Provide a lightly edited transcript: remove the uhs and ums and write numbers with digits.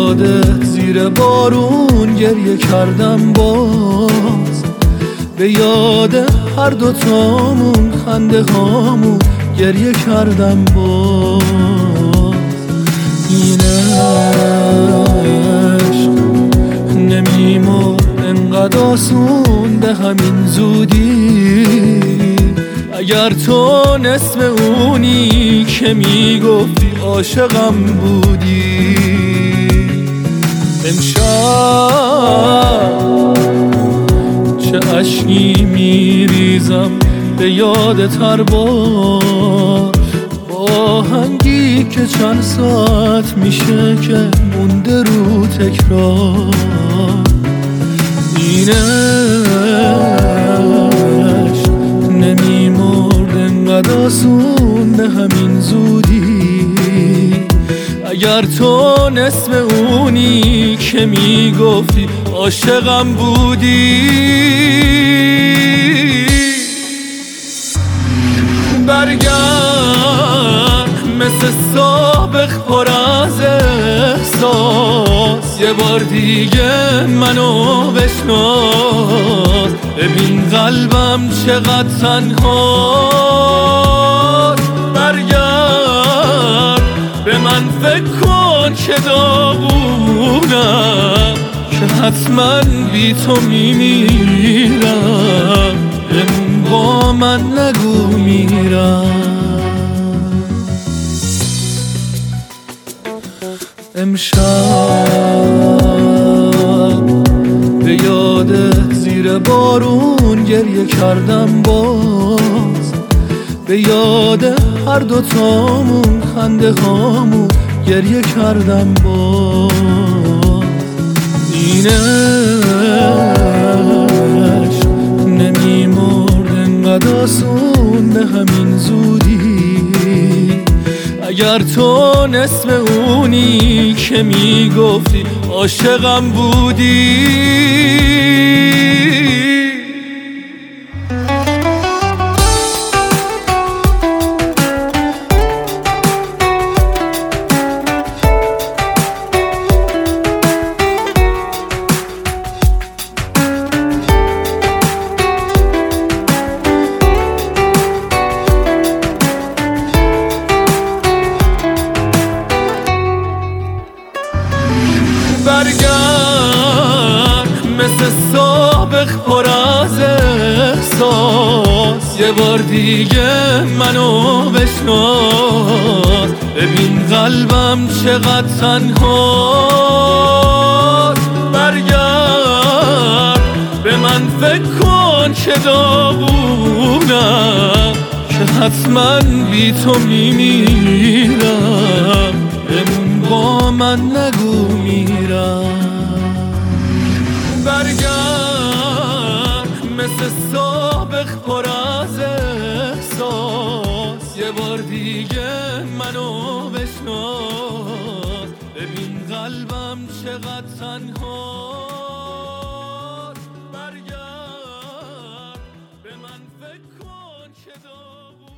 یادت زیر بارون گریه کردم باز، به یاد هر دوتامون خنده هامون گریه کردم باز. این عشق نمیمرد انقدر آسون به همین زودی، اگر تو نصف اونی که میگفتی عاشقم بودی. امشب چه اشکی میریزم به یادت هر بار، با آهنگی که چند ساعت میشه که مونده رو تکرار. این عشق نمیمرد انقدر آسون به همین زودی، اگر تو نصف اونی که میگفتی عاشقم بودی. برگرد مثل سابق پر از احساس، یه بار دیگه منو بشناس. ببین قلبم چقدر تنهاست. برگرد به من فکر کن که داغونم، که حتما بی تو میمیرم. با من نگو میرم. امشب به یادت زیر بارون گریه کردم باز، به یاد هر دوتامون خنده هامون گریه کردم باز. این عشق نمیمرد انقدر آسون به همین زودی، اگر تو نصف اونی که میگفتی عاشقم بودی. برگرد مثل سابق پر از احساس، یه بار دیگه منو بشناس. ببین قلبم چقدر تنهاست. برگرد به من فکر کن که داغونم، که حتما بی تو میمیرم. بمون با من نگو میرم. برگرد مثل سابق پر از احساس، یه بار دیگه منو بشناس. ببین قلبم چقدر تنهاست. برگرد به من فکر کن که